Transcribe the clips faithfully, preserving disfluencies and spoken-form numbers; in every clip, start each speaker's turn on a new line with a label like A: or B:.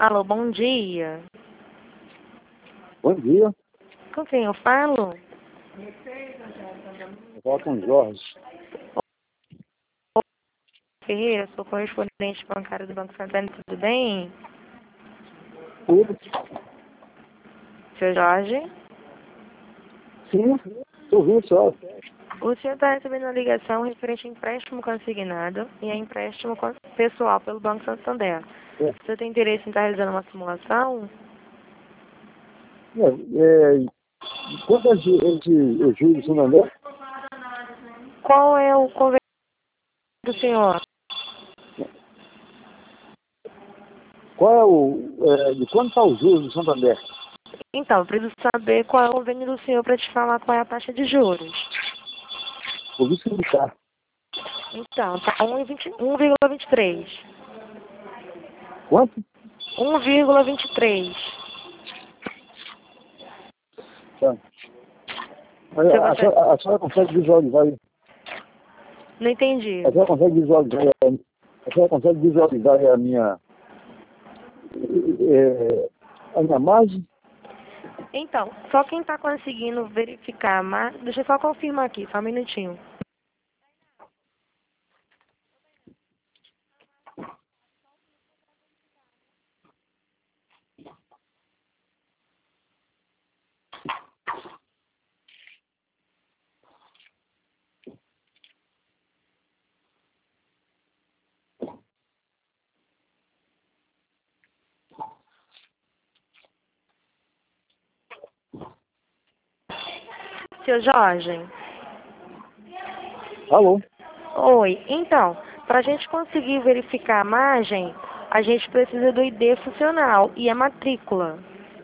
A: Alô, bom dia.
B: Bom dia.
A: Com quem eu falo?
B: Eu falo com o Jorge.
A: Ferreira, sou correspondente bancário do Banco Santander, tudo bem?
B: Tudo?
A: Seu Jorge?
B: Sim, estou ouvindo só.
A: O senhor está recebendo uma ligação referente a empréstimo consignado e a empréstimo con- pessoal pelo Banco Santander.
B: É,
A: Você tem interesse em estar realizando uma simulação?
B: é, é, quanto é de, é de é juros do Santander?
A: Qual é o convênio do senhor?
B: Qual é o. É, de quanto está os juros do Santander?
A: Então, eu preciso saber qual é o convênio do senhor para te falar qual é a taxa de juros.
B: Por isso que está.
A: Então, tá um vírgula vinte e três.
B: Quanto?
A: um vírgula vinte e três.
B: Tá. Mas
A: Você
B: a, a,
A: consegue...
B: senhora- a senhora consegue visualizar aí?
A: Não entendi.
B: A senhora consegue visualizar aí? A senhora consegue visualizar aí a minha. É, a minha margem?
A: Então, só quem está conseguindo verificar, mas deixa eu só confirmar aqui, só um minutinho. Seu Jorge?
B: Alô?
A: Oi. Então, para a gente conseguir verificar a margem, a gente precisa do I D funcional e a matrícula.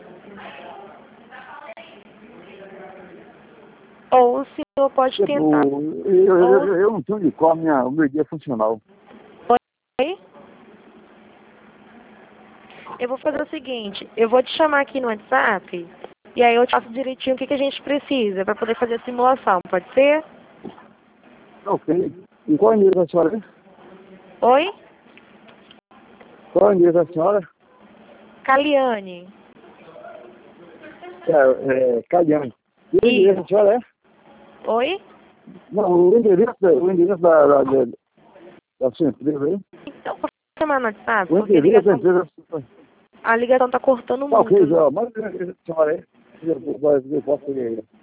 A: Ou o senhor pode
B: Tipo,
A: tentar.
B: eu, eu,
A: Ou...
B: eu, eu não tenho de qual a minha, o meu dia funcional.
A: Oi? Eu vou fazer o seguinte, eu vou te chamar aqui no WhatsApp e aí eu te faço direitinho o que, que a gente precisa para poder fazer a simulação, pode ser?
B: Ok. E qual é o endereço da senhora?
A: Oi?
B: Qual é o endereço da senhora?
A: Caliane.
B: É, é Caliane. E o
A: Isso.
B: endereço da senhora é?
A: Oi?
B: Não, o endereço, da- o endereço da, da, da, da sua empresa aí?
A: Então, vou chamar no WhatsApp,
B: O
A: porque a
B: endereço da
A: ligação,
B: empresa.
A: a ligação tá cortando
B: Tá ok,
A: muito.
B: já. Mas o endereço da senhora aí? Eu, eu, eu posso ver aí.